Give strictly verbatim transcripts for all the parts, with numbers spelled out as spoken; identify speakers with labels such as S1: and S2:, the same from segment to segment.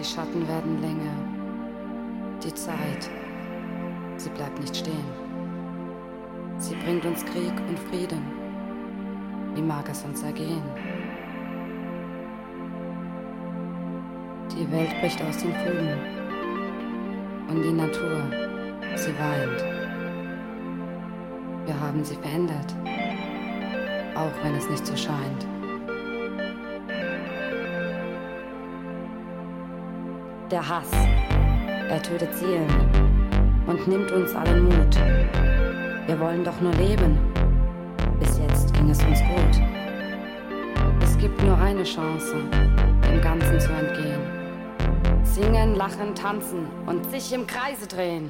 S1: Die Schatten werden länger. Die Zeit, sie bleibt nicht stehen. Sie bringt uns Krieg und Frieden. Wie mag es uns ergehen? Die Welt bricht aus den Fugen und die Natur, sie weint. Wir haben sie verändert, auch wenn es nicht so scheint. Der Hass, er tötet Seelen und nimmt uns allen Mut. Wir wollen doch nur leben, bis jetzt ging es uns gut. Es gibt nur eine Chance, dem Ganzen zu entgehen. Singen, lachen, tanzen und sich im Kreise drehen.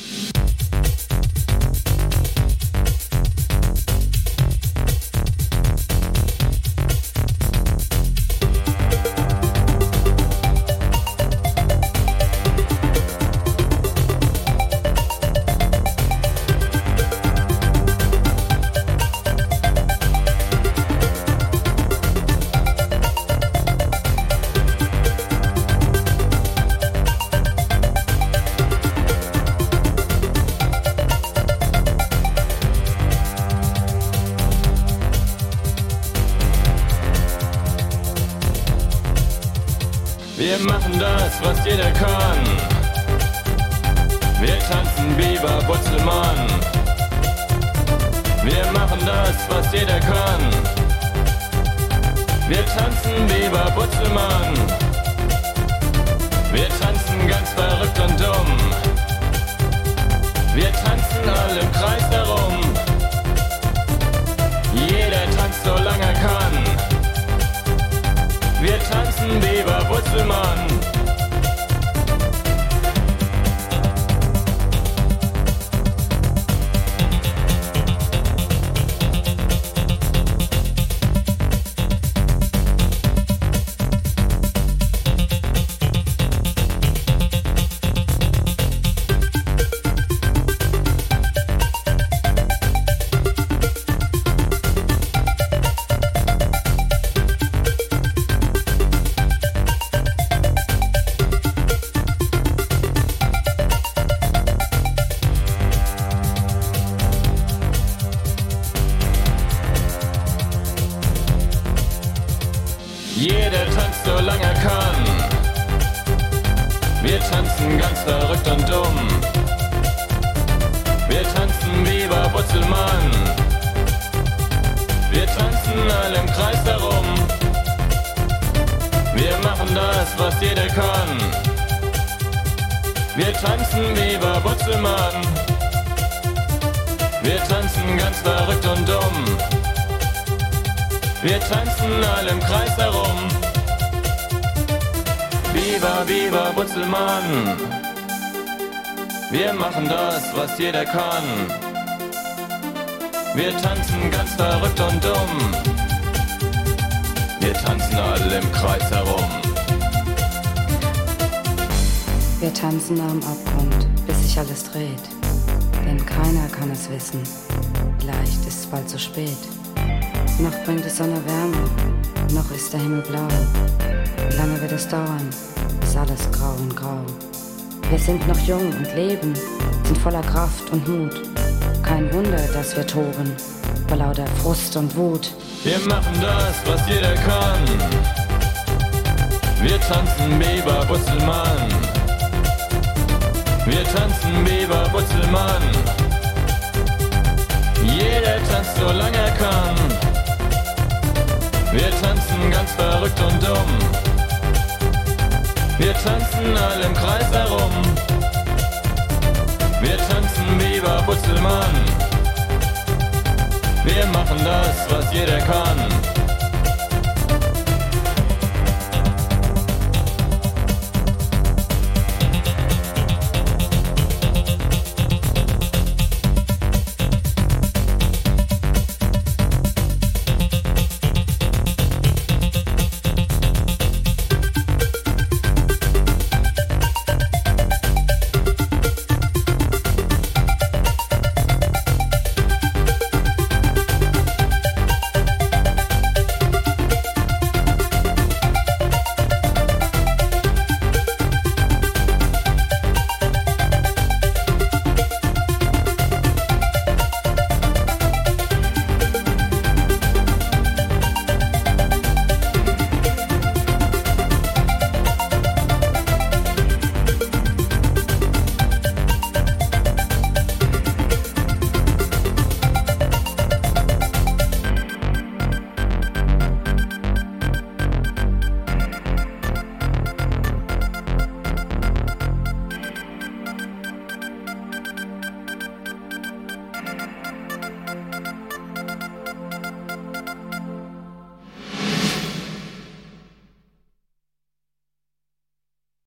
S2: Wir machen das, was jeder kann. Wir tanzen Biber, Butzelmann. Wir machen das, was jeder kann. Wir tanzen Biber, Butzelmann. Wir tanzen ganz verrückt und dumm. Wir tanzen alle im Kreis herum. Jeder tanzt so lange er kann. Wir tanzen Biber, Butzelmann. Jeder tanzt so lange er kann. Wir tanzen ganz verrückt und dumm. Wir tanzen Biber, Butzelmann. Wir tanzen alle im Kreis herum. Wir machen das, was jeder kann. Wir tanzen Biber, Butzelmann. Wir tanzen ganz verrückt und dumm. Wir tanzen alle im Kreis herum. Biber, Biber, Butzelmann. Wir machen das, was jeder kann. Wir tanzen ganz verrückt und dumm. Wir tanzen alle im Kreis herum.
S1: Wir tanzen am Abgrund, bis sich alles dreht. Denn keiner kann es wissen. Vielleicht ist es bald zu spät. Noch bringt es Sonne Wärme, noch ist der Himmel blau. Wie lange wird es dauern, ist alles grau und grau. Wir sind noch jung und leben, sind voller Kraft und Mut. Kein Wunder, dass wir toben, vor lauter Frust und Wut.
S2: Wir machen das, was jeder kann. Wir tanzen Biber, Butzelmann. Wir tanzen Biber, Butzelmann. Jeder tanzt so lange er kann. Wir tanzen ganz verrückt und dumm. Wir tanzen alle im Kreis herum. Wir tanzen Biber, Butzelmann. Wir machen das, was jeder kann.